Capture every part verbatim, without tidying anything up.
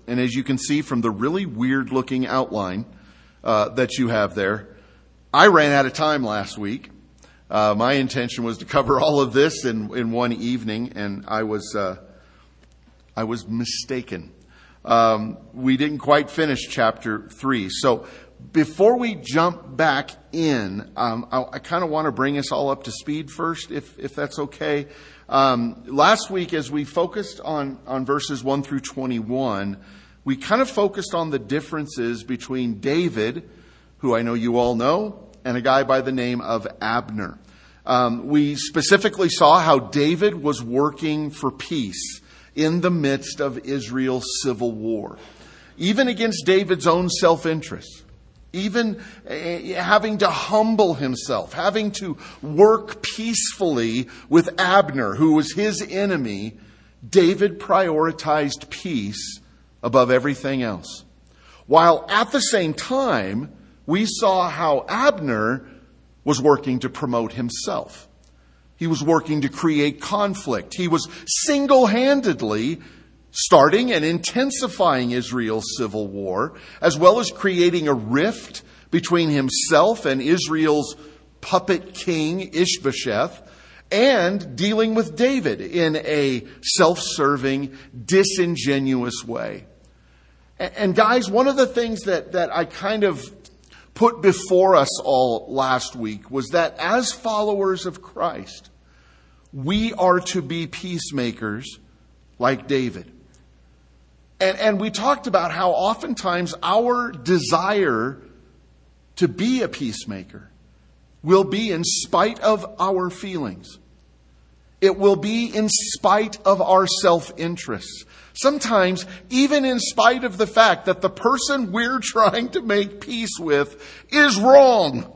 And as you can see from the really weird looking outline uh, that you have there, I ran out of time last week. Uh, my intention was to cover all of this in, in one evening, and I was uh, I was mistaken. Um, we didn't quite finish chapter three. So before we jump back in, um, I, I kind of want to bring us all up to speed first, if if that's okay. Um, last week, as we focused on, on verses one through twenty-one, we kind of focused on the differences between David, who I know you all know, and a guy by the name of Abner. Um, we specifically saw how David was working for peace in the midst of Israel's civil war, even against David's own self-interest, even uh, having to humble himself, having to work peacefully with Abner, who was his enemy. David prioritized peace above everything else. While at the same time, we saw how Abner was working to promote himself. He was working to create conflict. He was single-handedly starting and intensifying Israel's civil war, as well as creating a rift between himself and Israel's puppet king, Ishbosheth, and dealing with David in a self-serving, disingenuous way. And guys, one of the things that, that I kind of put before us all last week was that as followers of Christ, we are to be peacemakers like David. And, and we talked about how oftentimes our desire to be a peacemaker will be in spite of our feelings. It will be in spite of our self-interests. Sometimes even in spite of the fact that the person we're trying to make peace with is wrong.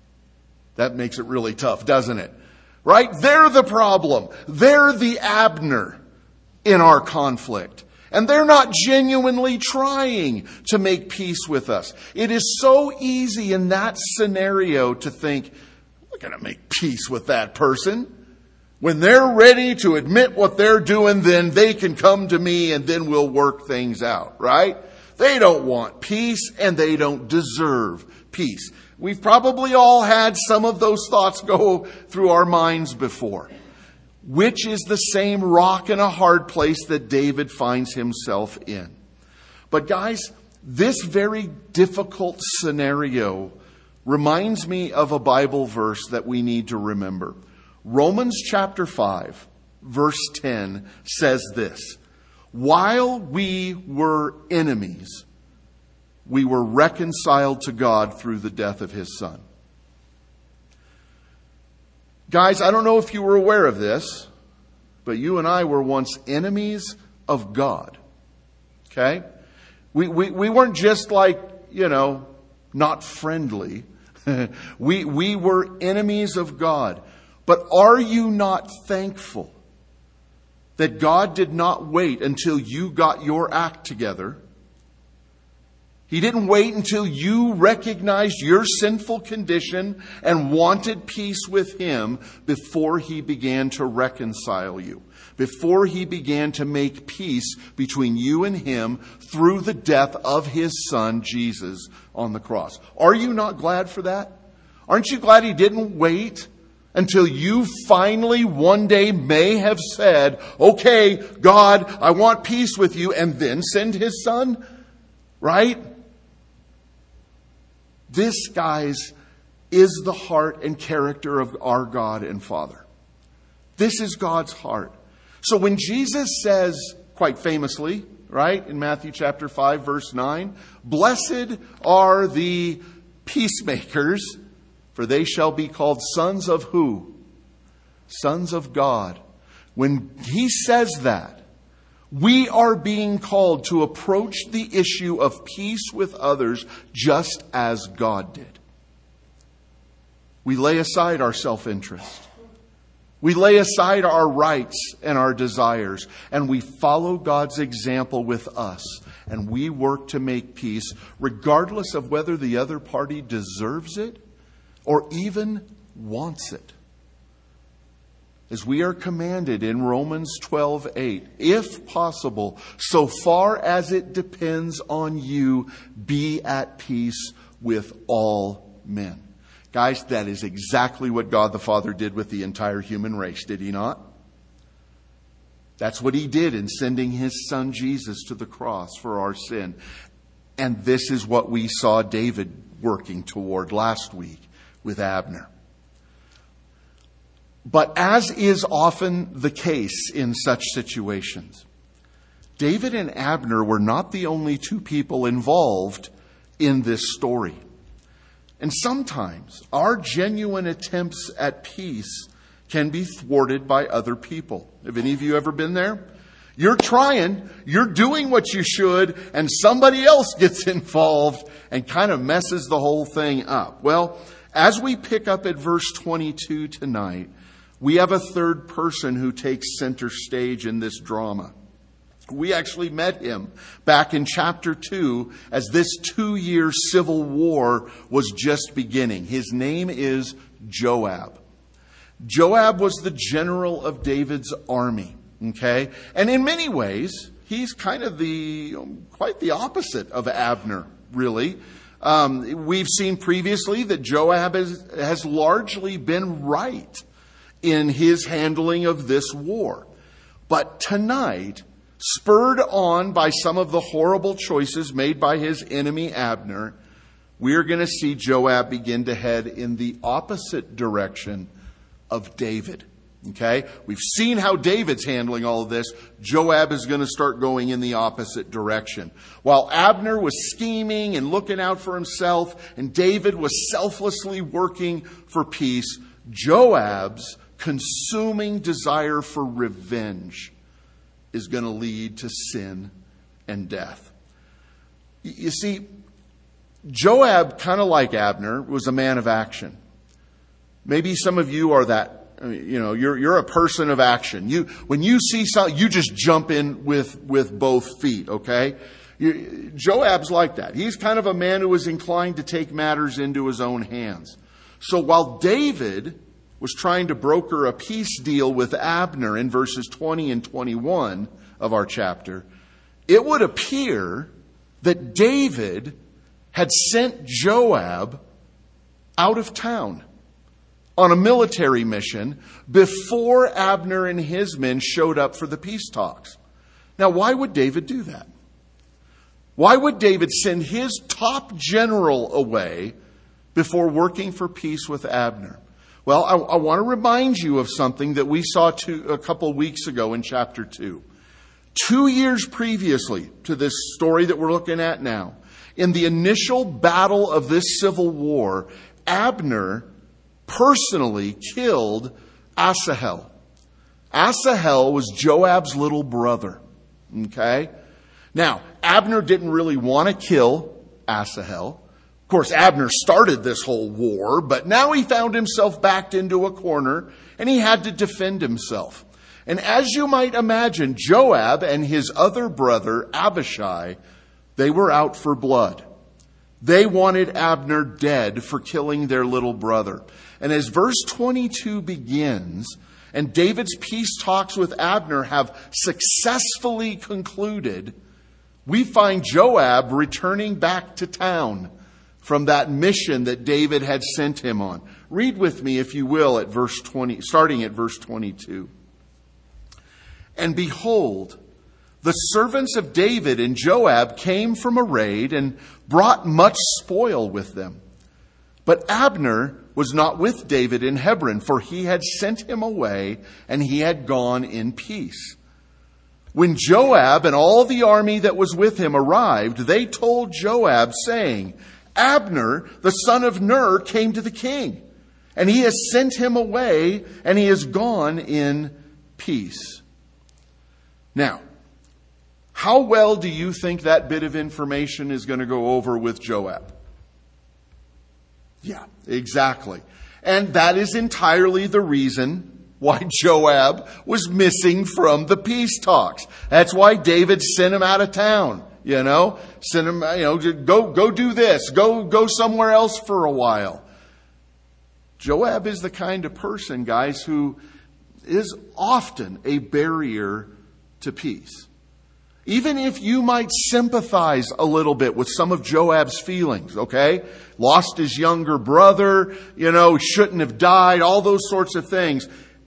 That makes it really tough, doesn't it? Right? They're the problem. They're the Abner in our conflict. And they're not genuinely trying to make peace with us. It is so easy in that scenario to think, I'm not going to make peace with that person. When they're ready to admit what they're doing, then they can come to me and then we'll work things out, right? They don't want peace and they don't deserve peace. We've probably all had some of those thoughts go through our minds before. Which is the same rock and a hard place that David finds himself in. But guys, this very difficult scenario reminds me of a Bible verse that we need to remember. Romans chapter five, verse ten says this: while we were enemies, we were reconciled to God through the death of his Son. Guys, I don't know if you were aware of this, but you and I were once enemies of God. Okay? We, we, we weren't just like, you know, not friendly. we, we were enemies of God. But are you not thankful that God did not wait until you got your act together? He didn't wait until you recognized your sinful condition and wanted peace with him before he began to reconcile you, before he began to make peace between you and him through the death of his Son, Jesus, on the cross. Are you not glad for that? Aren't you glad he didn't wait until you finally one day may have said, okay, God, I want peace with you, and then send his Son? Right? This, guys, is the heart and character of our God and Father. This is God's heart. So when Jesus says, quite famously, right, in Matthew chapter five, verse nine, blessed are the peacemakers, for they shall be called sons of who? Sons of God. When he says that, we are being called to approach the issue of peace with others just as God did. We lay aside our self-interest. We lay aside our rights and our desires, and we follow God's example with us, and we work to make peace regardless of whether the other party deserves it or even wants it. as we are commanded in Romans twelve eight, if possible, so far as it depends on you, be at peace with all men. Guys, that is exactly what God the Father did with the entire human race, did he not? That's what he did in sending his son Jesus to the cross for our sin. And this is what we saw David working toward last week with Abner. But as is often the case in such situations, David and Abner were not the only two people involved in this story. And sometimes our genuine attempts at peace can be thwarted by other people. Have any of you ever been there? You're trying, you're doing what you should, and somebody else gets involved and kind of messes the whole thing up. Well, as we pick up at verse twenty-two tonight, we have a third person who takes center stage in this drama. We actually met him back in chapter two as this two-year civil war was just beginning. His name is Joab. Joab was the general of David's army, okay? And in many ways, he's kind of the, quite the opposite of Abner, really. Um, we've seen previously that Joab has, has largely been right in his handling of this war. But tonight, spurred on by some of the horrible choices made by his enemy Abner, we're going to see Joab begin to head in the opposite direction of David. Okay? We've seen how David's handling all of this. Joab is going to start going in the opposite direction. While Abner was scheming and looking out for himself, and David was selflessly working for peace, Joab's consuming desire for revenge is going to lead to sin and death. You see, Joab, kind of like Abner, was a man of action. Maybe some of you are that, you know, you're you're a person of action. You when you see something, you just jump in with with both feet, okay? You, Joab's like that. He's kind of a man who was inclined to take matters into his own hands. So while David was trying to broker a peace deal with Abner in verses twenty and twenty-one of our chapter, it would appear that David had sent Joab out of town on a military mission before Abner and his men showed up for the peace talks. Now, why would David do that? Why would David send his top general away before working for peace with Abner? Well, I, I want to remind you of something that we saw two, a couple weeks ago in chapter two. Two years previously to this story that we're looking at now, in the initial battle of this civil war, Abner personally killed Asahel. Asahel was Joab's little brother. Okay? Now, Abner didn't really want to kill Asahel. Of course, Abner started this whole war, but now he found himself backed into a corner and he had to defend himself. And as you might imagine, Joab and his other brother, Abishai, they were out for blood. They wanted Abner dead for killing their little brother. And as verse twenty-two begins, and David's peace talks with Abner have successfully concluded, we find Joab returning back to town from that mission that David had sent him on. Read with me, if you will, at verse twenty, starting at verse twenty-two. And behold, the servants of David and Joab came from a raid and brought much spoil with them. But Abner was not with David in Hebron, for he had sent him away and he had gone in peace. When Joab and all the army that was with him arrived, they told Joab, saying, Abner, the son of Ner, came to the king, and he has sent him away, and he has gone in peace. Now, how well do you think that bit of information is going to go over with Joab? Yeah, exactly. And that is entirely the reason why Joab was missing from the peace talks. That's why David sent him out of town. You know, send him, you know, go, go do this, go, go somewhere else for a while. Joab is the kind of person, guys, who is often a barrier to peace. Even if you might sympathize a little bit with some of Joab's feelings, okay? Lost his younger brother, you know, shouldn't have died, all those sorts of things.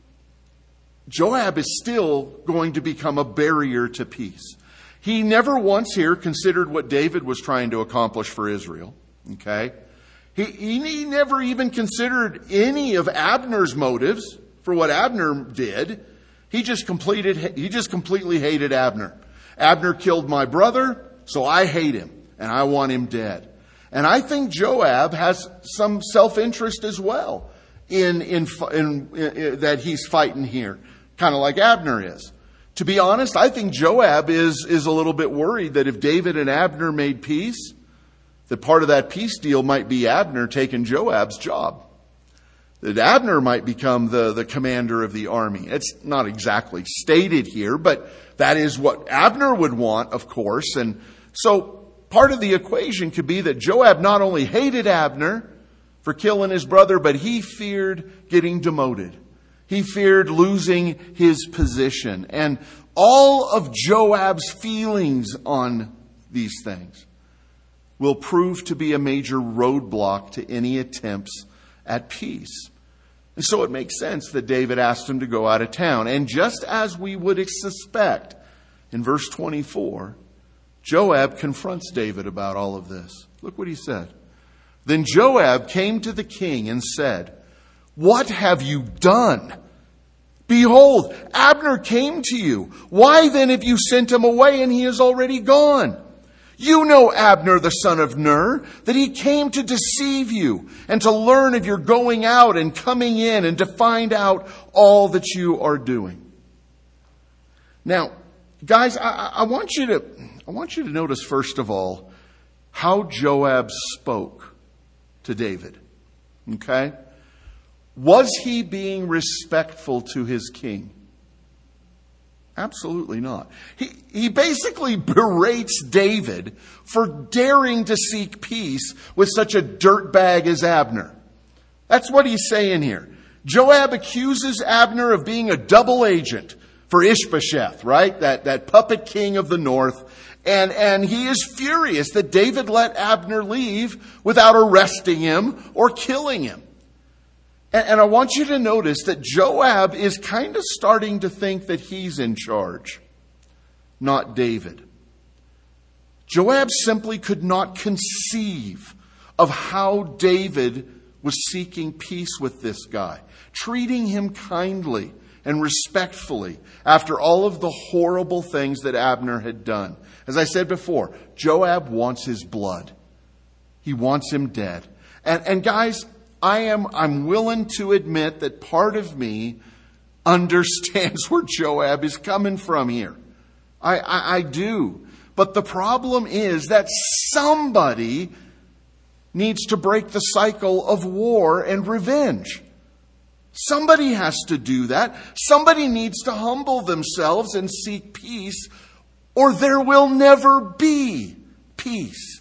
Joab is still going to become a barrier to peace. He never once here considered what David was trying to accomplish for Israel, okay? He, he never even considered any of Abner's motives for what Abner did. He just completed, he just completely hated Abner. Abner killed my brother, so I hate him, and I want him dead. And I think Joab has some self-interest as well in, in, in, in that he's fighting here, kind of like Abner is. To be honest, I think Joab is, is a little bit worried that if David and Abner made peace, that part of that peace deal might be Abner taking Joab's job. That Abner might become the, the commander of the army. It's not exactly stated here, but that is what Abner would want, of course. And so part of the equation could be that Joab not only hated Abner for killing his brother, but he feared getting demoted. He feared losing his position. And all of Joab's feelings on these things will prove to be a major roadblock to any attempts at peace. And so it makes sense that David asked him to go out of town. And just as we would suspect, in verse twenty-four, Joab confronts David about all of this. Look what he said. Then Joab came to the king and said, "What have you done? Behold, Abner came to you. Why then have you sent him away and he is already gone? You know Abner, the son of Ner, that he came to deceive you and to learn of your going out and coming in and to find out all that you are doing." Now, guys, I, I want you to, I want you to notice first of all how Joab spoke to David. Okay? Was he being respectful to his king? Absolutely not. He, he basically berates David for daring to seek peace with such a dirtbag as Abner. That's what he's saying here. Joab accuses Abner of being a double agent for Ishbosheth, right? That, that puppet king of the north. And, and he is furious that David let Abner leave without arresting him or killing him. And I want you to notice that Joab is kind of starting to think that he's in charge, not David. Joab simply could not conceive of how David was seeking peace with this guy, treating him kindly and respectfully after all of the horrible things that Abner had done. As I said before, Joab wants his blood. He wants him dead. And, and guys, I am, I'm willing to admit that part of me understands where Joab is coming from here. I, I, I do. But the problem is that somebody needs to break the cycle of war and revenge. Somebody has to do that. Somebody needs to humble themselves and seek peace, or there will never be peace.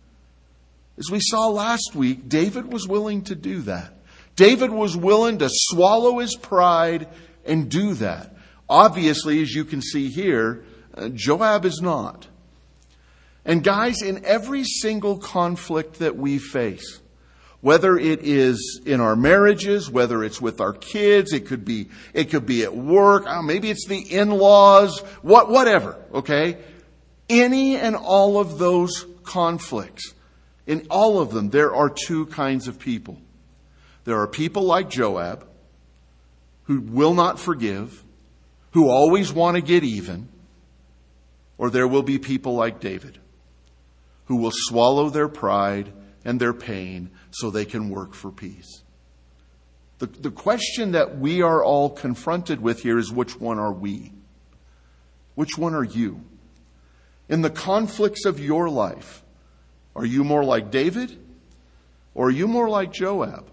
As we saw last week, David was willing to do that. David was willing to swallow his pride and do that. Obviously, as you can see here, uh, Joab is not. And guys, in every single conflict that we face, whether it is in our marriages, whether it's with our kids, it could be, it could be at work, oh, maybe it's the in-laws, what, whatever, okay? Any and all of those conflicts, in all of them, there are two kinds of people. There are people like Joab, who will not forgive, who always want to get even, or there will be people like David, who will swallow their pride and their pain so they can work for peace. The, the question that we are all confronted with here is, which one are we? Which one are you? In the conflicts of your life, are you more like David, or are you more like Joab?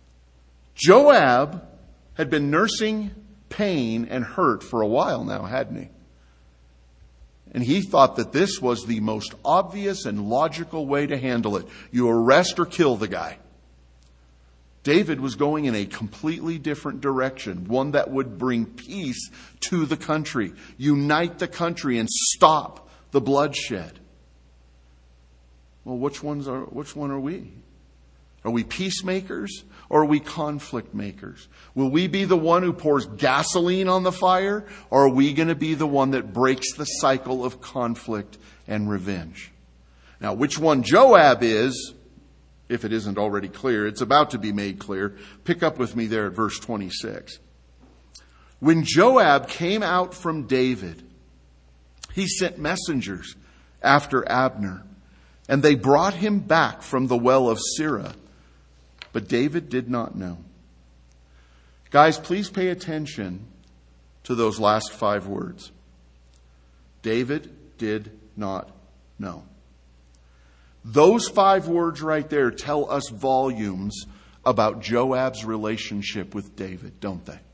Joab had been nursing pain and hurt for a while now, hadn't he? And he thought that this was the most obvious and logical way to handle it. You arrest or kill the guy. David was going in a completely different direction, one that would bring peace to the country, unite the country, and stop the bloodshed. Well, which ones are, which one are we? Are we peacemakers or are we conflict makers? Will we be the one who pours gasoline on the fire, or are we going to be the one that breaks the cycle of conflict and revenge? Now, which one Joab is, if it isn't already clear, it's about to be made clear. Pick up with me there at verse twenty-six. When Joab came out from David, he sent messengers after Abner, and they brought him back from the well of Sirah. But David did not know. Guys, please pay attention to those last five words. David did not know. Those five words right there tell us volumes about Joab's relationship with David, don't they?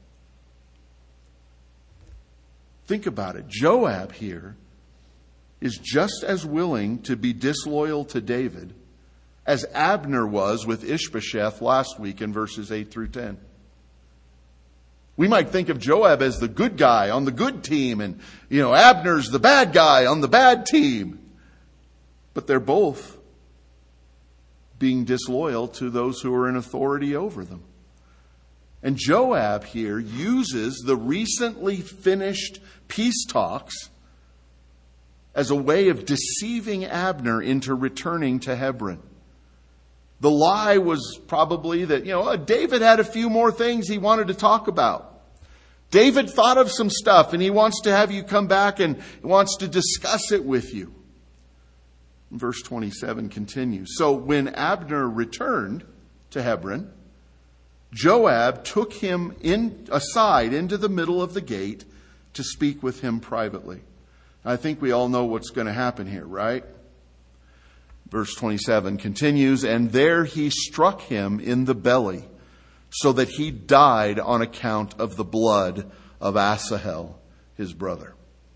Think about it. Joab here is just as willing to be disloyal to David as Abner was with Ishbosheth last week in verses eight through ten. We might think of Joab as the good guy on the good team, and, you know, Abner's the bad guy on the bad team. But they're both being disloyal to those who are in authority over them. And Joab here uses the recently finished peace talks as a way of deceiving Abner into returning to Hebron. The lie was probably that, you know, David had a few more things he wanted to talk about. David thought of some stuff and he wants to have you come back and wants to discuss it with you. Verse twenty-seven continues. So when Abner returned to Hebron, Joab took him in aside into the middle of the gate to speak with him privately. I think we all know what's going to happen here, right? Verse twenty-seven continues, and there he struck him in the belly, so that he died on account of the blood of Asahel, his brother.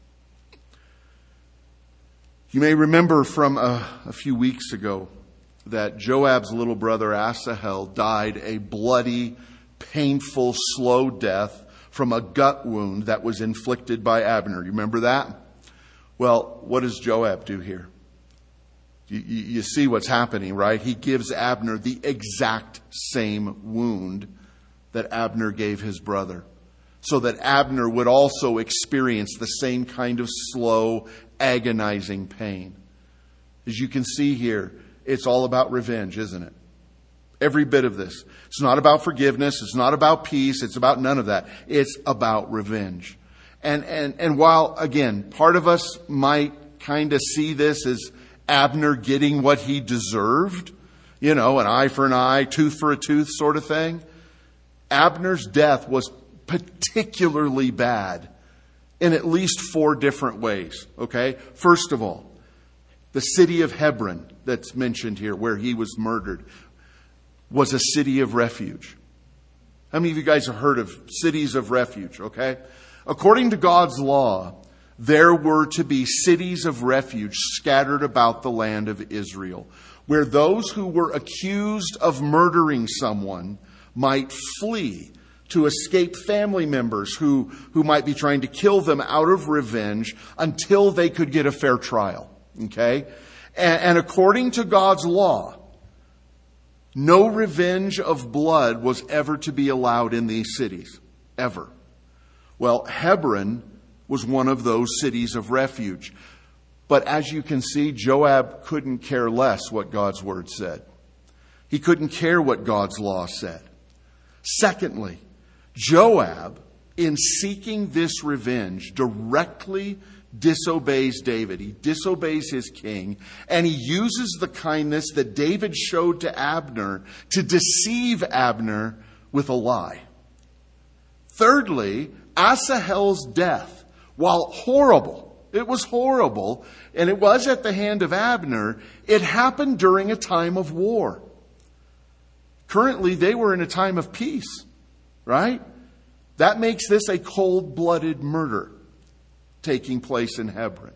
You may remember from a, a few weeks ago that Joab's little brother Asahel died a bloody, painful, slow death from a gut wound that was inflicted by Abner. You remember that? Well, what does Joab do here? You, you, you see what's happening, right? He gives Abner the exact same wound that Abner gave his brother, so that Abner would also experience the same kind of slow, agonizing pain. As you can see here, it's all about revenge, isn't it? Every bit of this. It's not about forgiveness. It's not about peace. It's about none of that. It's about revenge. And, and, and while, again, part of us might kind of see this as Abner getting what he deserved, you know, an eye for an eye, tooth for a tooth sort of thing, Abner's death was particularly bad in at least four different ways, okay? First of all, the city of Hebron that's mentioned here, where he was murdered, was a city of refuge. How many of you guys have heard of cities of refuge, okay? According to God's law, there were to be cities of refuge scattered about the land of Israel, where those who were accused of murdering someone might flee to escape family members who, who might be trying to kill them out of revenge until they could get a fair trial. Okay? And, and according to God's law, no revenge of blood was ever to be allowed in these cities. Ever. Well, Hebron was one of those cities of refuge. But as you can see, Joab couldn't care less what God's word said. He couldn't care what God's law said. Secondly, Joab, in seeking this revenge, directly disobeys David. He disobeys his king, and he uses the kindness that David showed to Abner to deceive Abner with a lie. Thirdly, Asahel's death, while horrible, it was horrible, and it was at the hand of Abner, it happened during a time of war. Currently, they were in a time of peace, right? That makes this a cold-blooded murder taking place in Hebron.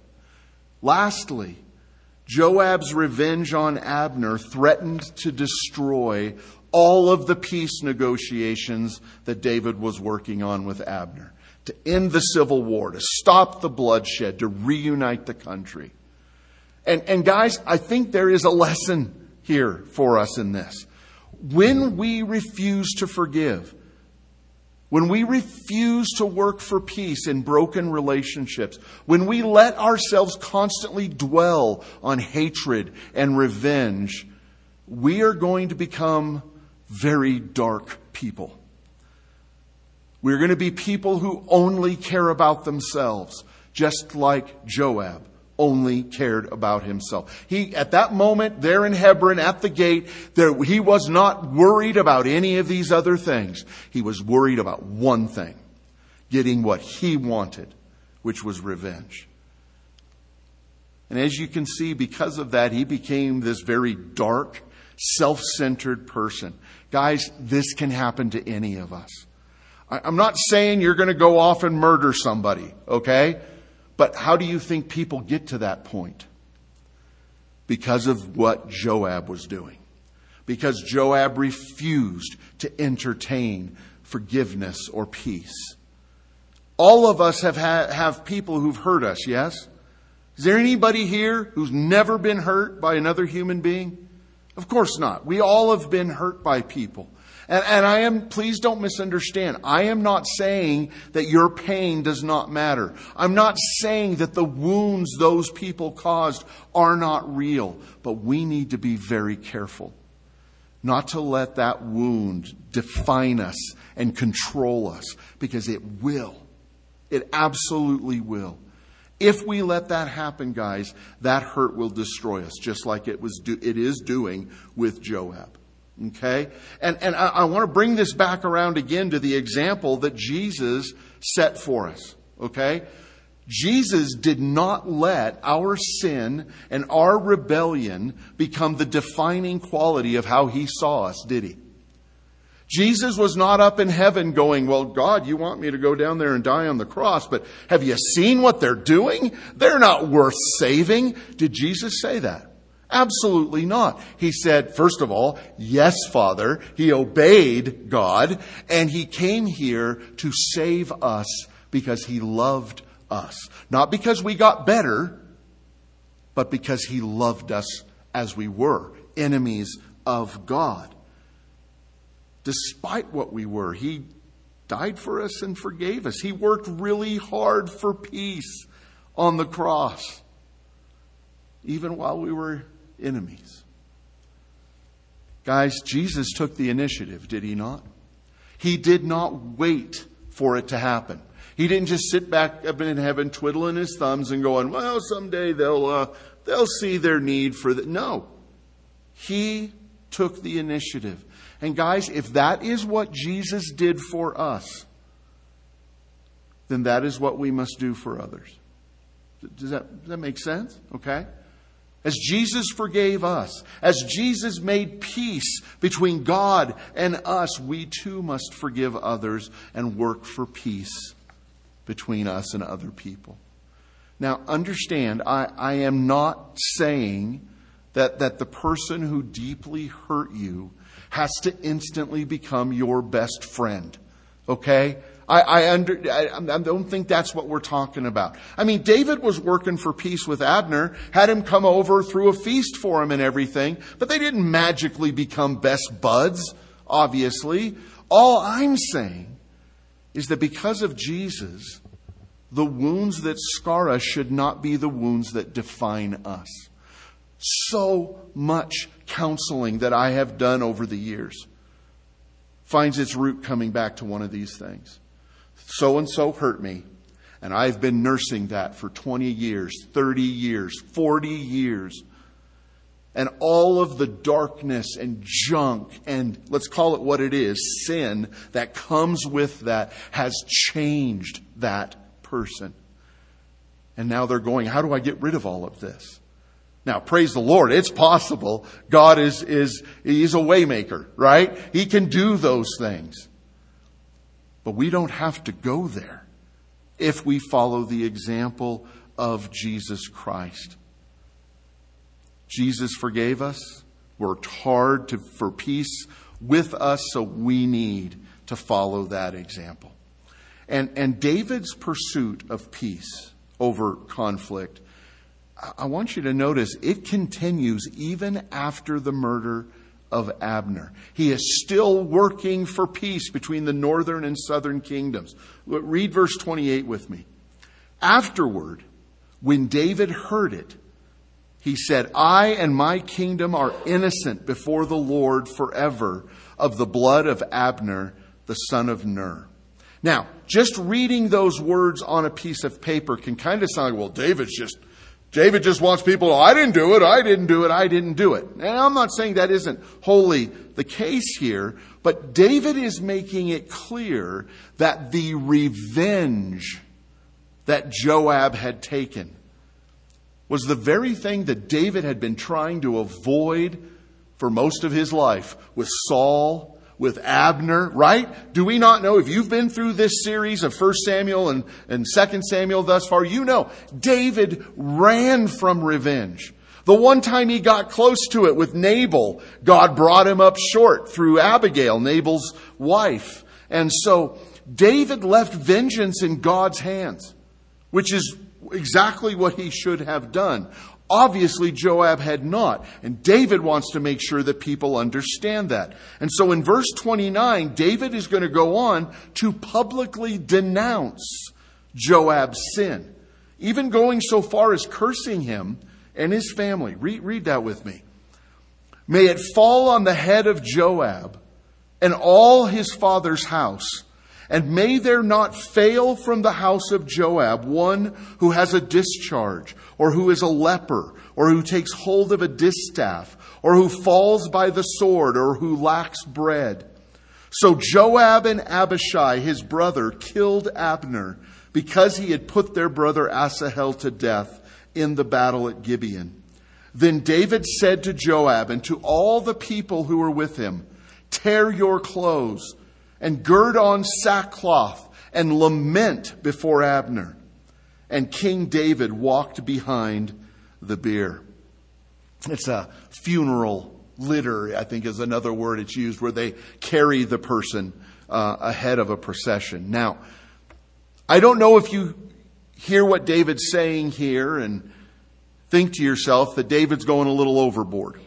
Lastly, Joab's revenge on Abner threatened to destroy all of the peace negotiations that David was working on with Abner, to end the civil war, to stop the bloodshed, to reunite the country. And, and guys, I think there is a lesson here for us in this. When we refuse to forgive, when we refuse to work for peace in broken relationships, when we let ourselves constantly dwell on hatred and revenge, we are going to become very dark people. We're going to be people who only care about themselves, just like Joab only cared about himself. He, at that moment, there in Hebron at the gate, there, he was not worried about any of these other things. He was worried about one thing, getting what he wanted, which was revenge. And as you can see, because of that, he became this very dark, self-centered person. Guys, this can happen to any of us. I, I'm not saying you're going to go off and murder somebody, okay? But how do you think people get to that point? Because of what Joab was doing. Because Joab refused to entertain forgiveness or peace. All of us have ha- have people who've hurt us, yes? Is there anybody here who's never been hurt by another human being? Of course not. We all have been hurt by people. And, and I am, please don't misunderstand. I am not saying that your pain does not matter. I'm not saying that the wounds those people caused are not real. But we need to be very careful not to let that wound define us and control us, because it will. It absolutely will. If we let that happen, guys, that hurt will destroy us, just like it was. Do, it is doing with Joab. Okay? And, and I, I want to bring this back around again to the example that Jesus set for us. Okay? Jesus did not let our sin and our rebellion become the defining quality of how he saw us, did he? Jesus was not up in heaven going, well, God, you want me to go down there and die on the cross, but have you seen what they're doing? They're not worth saving. Did Jesus say that? Absolutely not. He said, first of all, yes, Father. He obeyed God, and he came here to save us because he loved us. Not because we got better, but because he loved us as we were, enemies of God. Despite what we were, he died for us and forgave us. He worked really hard for peace on the cross, even while we were enemies. Guys, Jesus took the initiative, did he not? He did not wait for it to happen. He didn't just sit back up in heaven twiddling his thumbs and going, well, someday they'll uh, they'll see their need for that. No. He took the initiative. And guys, if that is what Jesus did for us, then that is what we must do for others. Does that, does that make sense? Okay? As Jesus forgave us, as Jesus made peace between God and us, we too must forgive others and work for peace between us and other people. Now, understand, I, I am not saying that, that the person who deeply hurt you has to instantly become your best friend. Okay? I, I, under, I, I don't think that's what we're talking about. I mean, David was working for peace with Abner, had him come over, threw a feast for him and everything, but they didn't magically become best buds, obviously. All I'm saying is that because of Jesus, the wounds that scar us should not be the wounds that define us. So much counseling that I have done over the years finds its root coming back to one of these things. So-and-so hurt me, and I've been nursing that for twenty years, thirty years, forty years. And all of the darkness and junk and, let's call it what it is, sin that comes with that has changed that person. And now they're going, how do I get rid of all of this? Now, praise the Lord, it's possible. God is, is, he's a way maker, right? He can do those things. But we don't have to go there if we follow the example of Jesus Christ. Jesus forgave us, worked hard to, for peace with us, so we need to follow that example. And, and David's pursuit of peace over conflict, I want you to notice it continues even after the murder of Abner. He is still working for peace between the northern and southern kingdoms. Read verse twenty-eight with me. Afterward, when David heard it, he said, I and my kingdom are innocent before the Lord forever of the blood of Abner, the son of Ner. Now, just reading those words on a piece of paper can kind of sound, well, David's just, David just wants people, I didn't do it, I didn't do it, I didn't do it. And I'm not saying that isn't wholly the case here, but David is making it clear that the revenge that Joab had taken was the very thing that David had been trying to avoid for most of his life with Saul, with Abner, right? Do we not know, if you've been through this series of First Samuel and, and Second Samuel thus far, you know David ran from revenge. The one time he got close to it with Nabal, God brought him up short through Abigail, Nabal's wife. And so David left vengeance in God's hands, which is exactly what he should have done. Obviously, Joab had not. And David wants to make sure that people understand that. And so in verse twenty-nine, David is going to go on to publicly denounce Joab's sin, even going so far as cursing him and his family. Read, read that with me. May it fall on the head of Joab and all his father's house, and may there not fail from the house of Joab one who has a discharge, or who is a leper, or who takes hold of a distaff, or who falls by the sword, or who lacks bread. So Joab and Abishai, his brother, killed Abner because he had put their brother Asahel to death in the battle at Gibeon. Then David said to Joab and to all the people who were with him, tear your clothes and gird on sackcloth and lament before Abner. And King David walked behind the bier. It's a funeral litter, I think is another word it's used, where they carry the person uh, ahead of a procession. Now, I don't know if you hear what David's saying here and think to yourself that David's going a little overboard.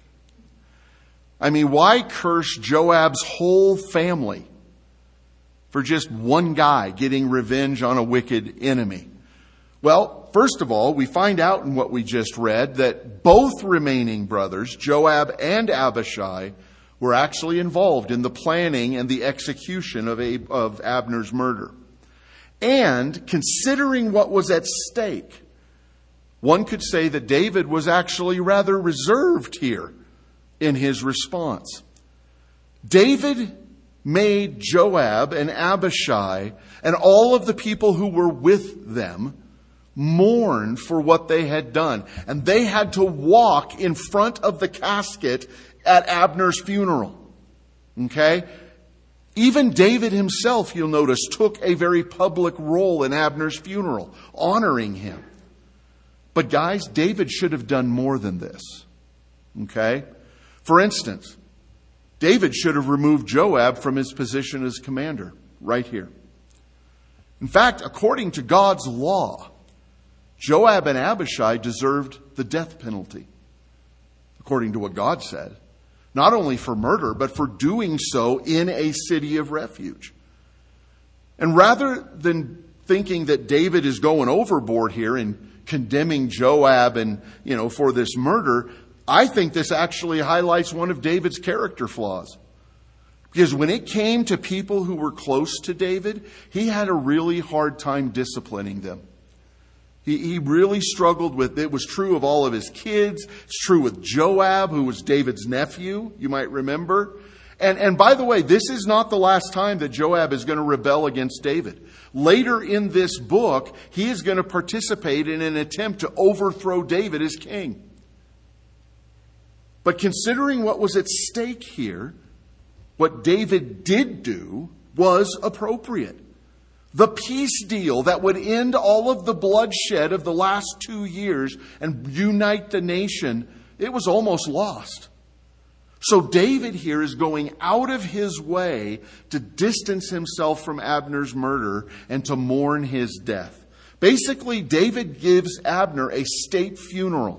I mean, why curse Joab's whole family for just one guy getting revenge on a wicked enemy? Well, first of all, we find out in what we just read that both remaining brothers, Joab and Abishai, were actually involved in the planning and the execution of, Ab- of Abner's murder. And considering what was at stake, one could say that David was actually rather reserved here in his response. David made Joab and Abishai and all of the people who were with them mourn for what they had done. And they had to walk in front of the casket at Abner's funeral. Okay? Even David himself, you'll notice, took a very public role in Abner's funeral, honoring him. But guys, David should have done more than this. Okay? For instance, David should have removed Joab from his position as commander, right here. In fact, according to God's law, Joab and Abishai deserved the death penalty, according to what God said. Not only for murder, but for doing so in a city of refuge. And rather than thinking that David is going overboard here in condemning Joab and, you know, for this murder, I think this actually highlights one of David's character flaws. Because when it came to people who were close to David, he had a really hard time disciplining them. He, he really struggled with, it was true of all of his kids. It's true with Joab, who was David's nephew, you might remember. And, and by the way, this is not the last time that Joab is going to rebel against David. Later in this book, he is going to participate in an attempt to overthrow David as king. But considering what was at stake here, what David did do was appropriate. The peace deal that would end all of the bloodshed of the last two years and unite the nation, it was almost lost. So David here is going out of his way to distance himself from Abner's murder and to mourn his death. Basically, David gives Abner a state funeral,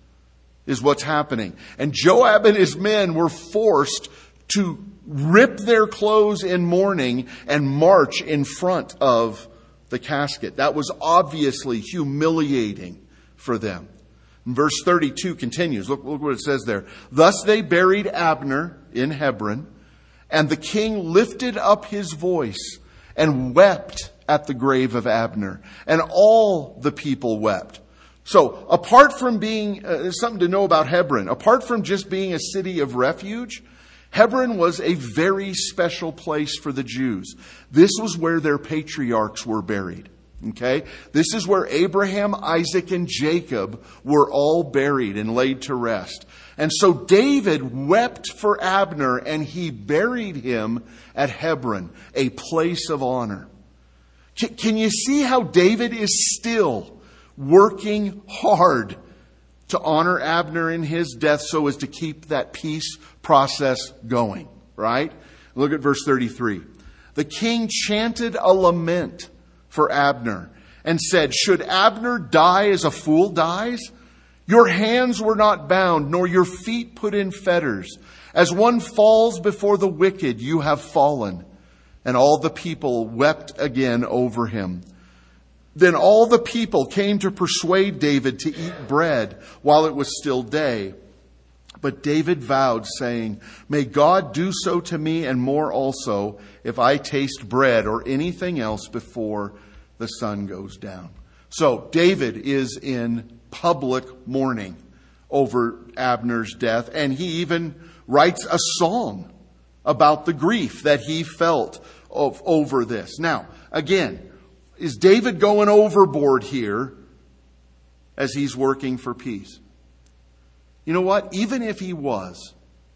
is what's happening. And Joab and his men were forced to rip their clothes in mourning and march in front of the casket. That was obviously humiliating for them. And verse thirty-two continues. Look, look what it says there. Thus they buried Abner in Hebron, and the king lifted up his voice and wept at the grave of Abner, and all the people wept. So, apart from being, uh, there's something to know about Hebron. Apart from just being a city of refuge, Hebron was a very special place for the Jews. This was where their patriarchs were buried. Okay? This is where Abraham, Isaac, and Jacob were all buried and laid to rest. And so David wept for Abner, and he buried him at Hebron, a place of honor. Can you see how David is still working hard to honor Abner in his death so as to keep that peace process going, right? Look at verse thirty-three. The king chanted a lament for Abner and said, should Abner die as a fool dies? Your hands were not bound, nor your feet put in fetters. As one falls before the wicked, you have fallen. And all the people wept again over him. Then all the people came to persuade David to eat bread while it was still day. But David vowed, saying, may God do so to me and more also if I taste bread or anything else before the sun goes down. So David is in public mourning over Abner's death, and he even writes a song about the grief that he felt of, over this. Now, again, is David going overboard here as he's working for peace? You know what? Even if he was,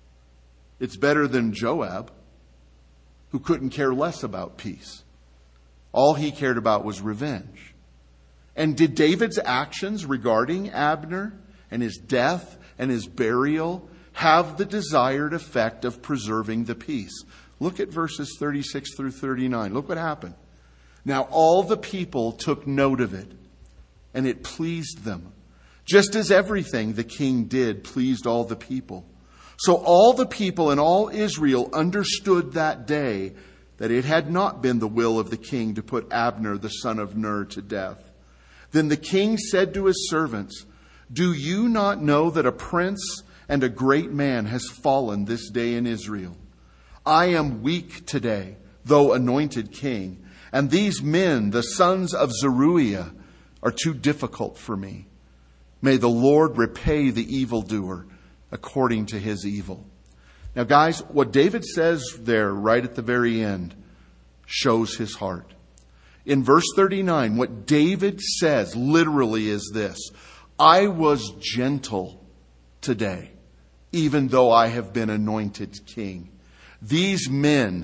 it's better than Joab, who couldn't care less about peace. All he cared about was revenge. And did David's actions regarding Abner and his death and his burial have the desired effect of preserving the peace? Look at verses thirty-six through thirty-nine. Look what happened. Now all the people took note of it, and it pleased them, just as everything the king did pleased all the people. So all the people and all Israel understood that day that it had not been the will of the king to put Abner the son of Ner to death. Then the king said to his servants, do you not know that a prince and a great man has fallen this day in Israel? I am weak today, though anointed king, and these men, the sons of Zeruiah, are too difficult for me. May the Lord repay the evildoer according to his evil. Now, guys, what David says there right at the very end shows his heart. In verse thirty-nine, what David says literally is this: I was gentle today, even though I have been anointed king. These men,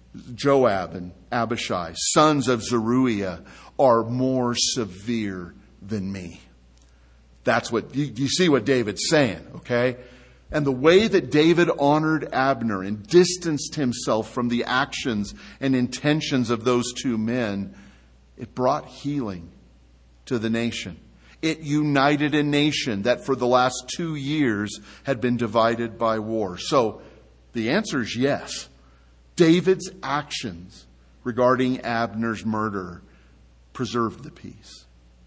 Joab and Abishai, sons of Zeruiah, are more severe than me. That's what, you, you see what David's saying, okay? And the way that David honored Abner and distanced himself from the actions and intentions of those two men, it brought healing to the nation. It united a nation that for the last two years had been divided by war. So the answer is yes. David's actions regarding Abner's murder preserved the peace.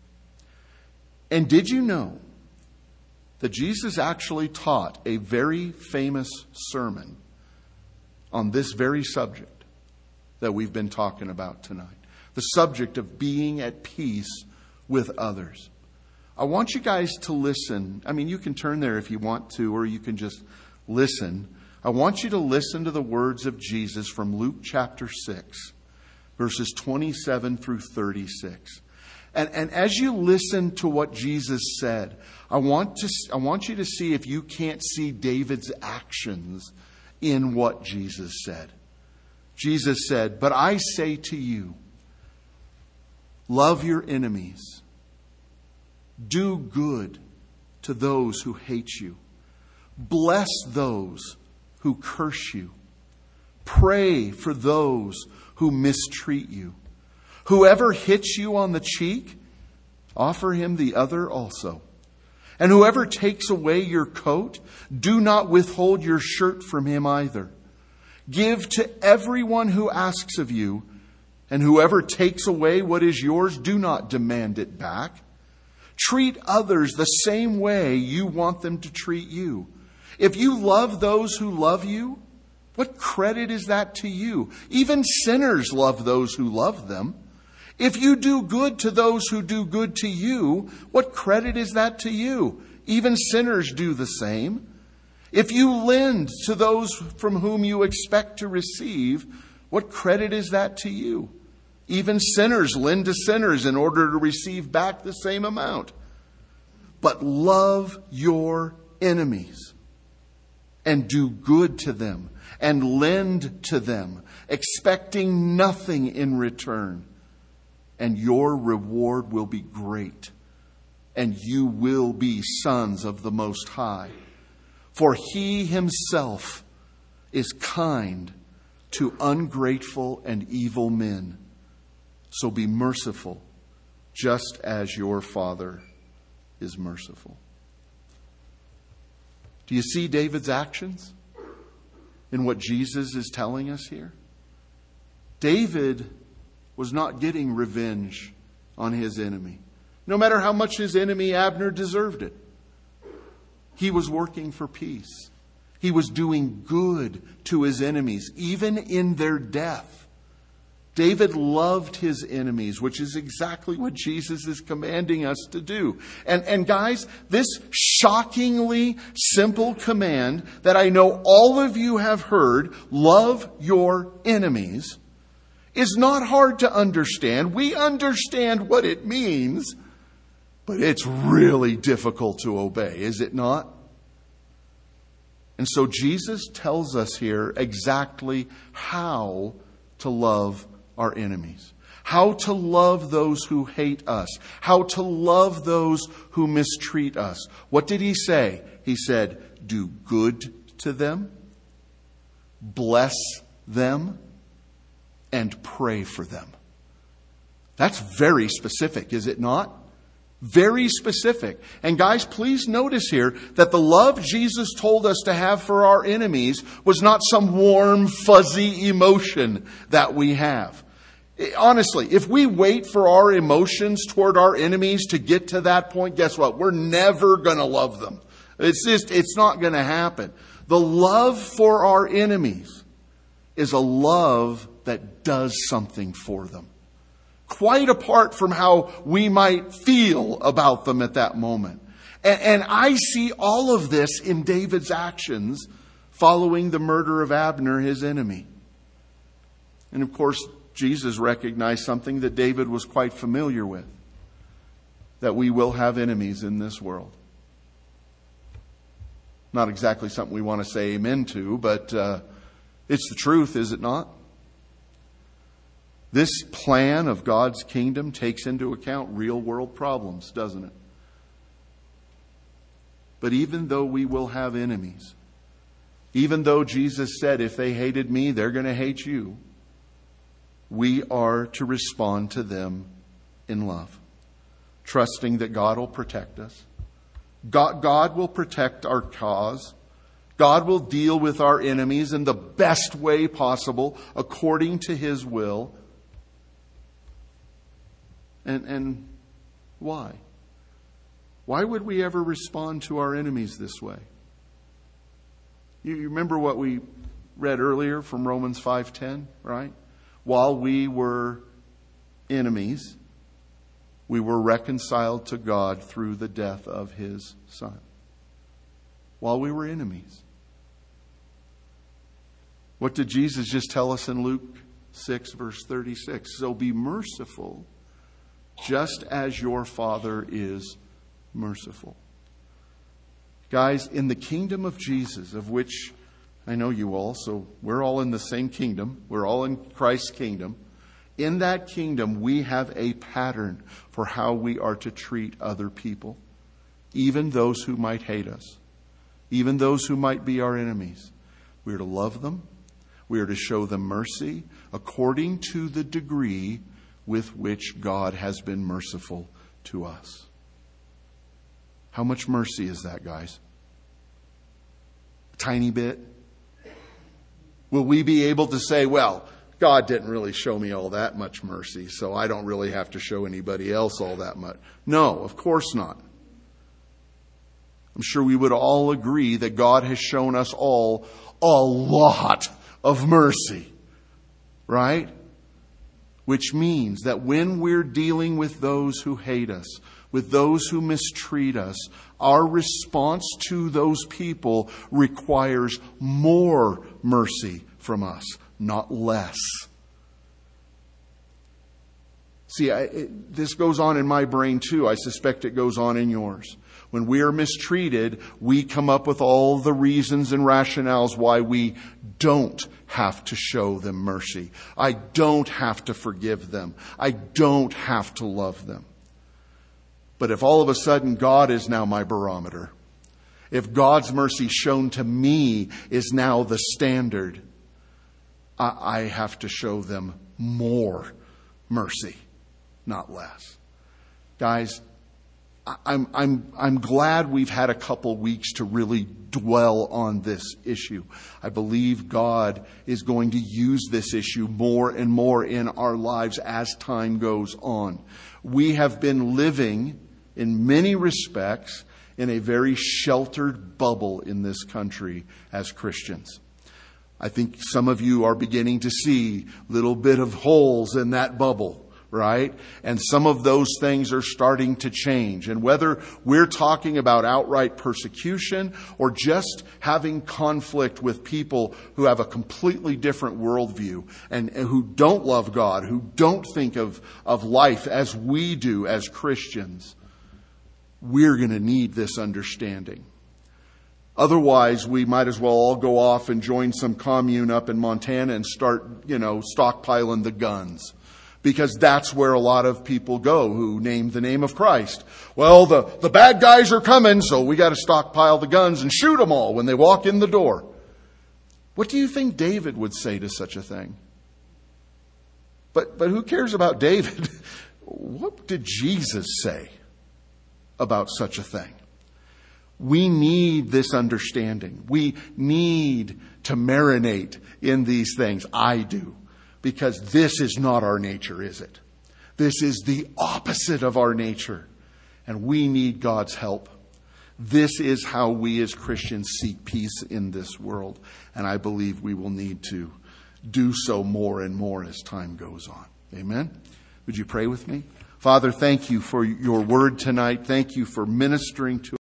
And did you know that Jesus actually taught a very famous sermon on this very subject that we've been talking about tonight? The subject of being at peace with others. I want you guys to listen. I mean, you can turn there if you want to, or you can just listen. I want you to listen to the words of Jesus from Luke chapter six, verses twenty-seven through thirty-six. And, and as you listen to what Jesus said, I want to, I want you to see if you can't see David's actions in what Jesus said. Jesus said, but I say to you, love your enemies. Do good to those who hate you. Bless those who curse you. Pray for those who mistreat you. Whoever hits you on the cheek, offer him the other also. And whoever takes away your coat, do not withhold your shirt from him either. Give to everyone who asks of you, and whoever takes away what is yours, do not demand it back. Treat others the same way you want them to treat you. If you love those who love you, what credit is that to you? Even sinners love those who love them. If you do good to those who do good to you, what credit is that to you? Even sinners do the same. If you lend to those from whom you expect to receive, what credit is that to you? Even sinners lend to sinners in order to receive back the same amount. But love your enemies and do good to them and lend to them, expecting nothing in return. And your reward will be great, and you will be sons of the Most High. For He Himself is kind to ungrateful and evil men. So be merciful, just as your Father is merciful. Do you see David's actions in what Jesus is telling us here? David was not getting revenge on his enemy, no matter how much his enemy Abner deserved it. He was working for peace. He was doing good to his enemies, even in their death. David loved his enemies, which is exactly what Jesus is commanding us to do. And, and guys, this shockingly simple command that I know all of you have heard, love your enemies, is not hard to understand. We understand what it means, but it's really difficult to obey, is it not? And so Jesus tells us here exactly how to love our enemies, how to love those who hate us, how to love those who mistreat us. What did He say? He said, do good to them, bless them, and pray for them. That's very specific, is it not? Very specific. And guys, please notice here that the love Jesus told us to have for our enemies was not some warm, fuzzy emotion that we have. Honestly, if we wait for our emotions toward our enemies to get to that point, guess what? We're never going to love them. It's just, it's not going to happen. The love for our enemies is a love that does something for them, quite apart from how we might feel about them at that moment. And, and I see all of this in David's actions following the murder of Abner, his enemy. And of course, Jesus recognized something that David was quite familiar with, that we will have enemies in this world. Not exactly something we want to say amen to, but uh, it's the truth, is it not? This plan of God's kingdom takes into account real world problems, doesn't it? But even though we will have enemies, even though Jesus said, if they hated me, they're going to hate you, we are to respond to them in love, trusting that God will protect us. God, God will protect our cause. God will deal with our enemies in the best way possible, according to His will. And, and why? Why would we ever respond to our enemies this way? You, you remember what we read earlier from Romans five ten, right? While we were enemies, we were reconciled to God through the death of His Son. While we were enemies. What did Jesus just tell us in Luke six, verse thirty-six? So be merciful, just as your Father is merciful. Guys, in the kingdom of Jesus, of which I know you all, so we're all in the same kingdom. We're all in Christ's kingdom. In that kingdom, we have a pattern for how we are to treat other people, even those who might hate us, even those who might be our enemies. We are to love them. We are to show them mercy according to the degree with which God has been merciful to us. How much mercy is that, guys? A tiny bit? Will we be able to say, well, God didn't really show me all that much mercy, so I don't really have to show anybody else all that much? No, of course not. I'm sure we would all agree that God has shown us all a lot of mercy, right? Which means that when we're dealing with those who hate us, with those who mistreat us, our response to those people requires more mercy from us, not less. See, I, it, this goes on in my brain too. I suspect it goes on in yours. When we are mistreated, we come up with all the reasons and rationales why we don't have to show them mercy. I don't have to forgive them. I don't have to love them. But if all of a sudden God is now my barometer, if God's mercy shown to me is now the standard, I, I have to show them more mercy, not less. Guys, I'm, I'm, I'm glad we've had a couple weeks to really dwell on this issue. I believe God is going to use this issue more and more in our lives as time goes on. We have been living, in many respects, in a very sheltered bubble in this country as Christians. I think some of you are beginning to see little bit of holes in that bubble. Right? And some of those things are starting to change. And whether we're talking about outright persecution or just having conflict with people who have a completely different worldview and, and who don't love God, who don't think of, of life as we do as Christians, we're going to need this understanding. Otherwise, we might as well all go off and join some commune up in Montana and start, you know, stockpiling the guns. Because that's where a lot of people go who name the name of Christ. Well, the, the bad guys are coming, so we got to stockpile the guns and shoot them all when they walk in the door. What do you think David would say to such a thing? But, but who cares about David? What did Jesus say about such a thing? We need this understanding. We need to marinate in these things. I do. Because this is not our nature, is it? This is the opposite of our nature. And we need God's help. This is how we as Christians seek peace in this world. And I believe we will need to do so more and more as time goes on. Amen? Would you pray with me? Father, thank you for your word tonight. Thank you for ministering to us.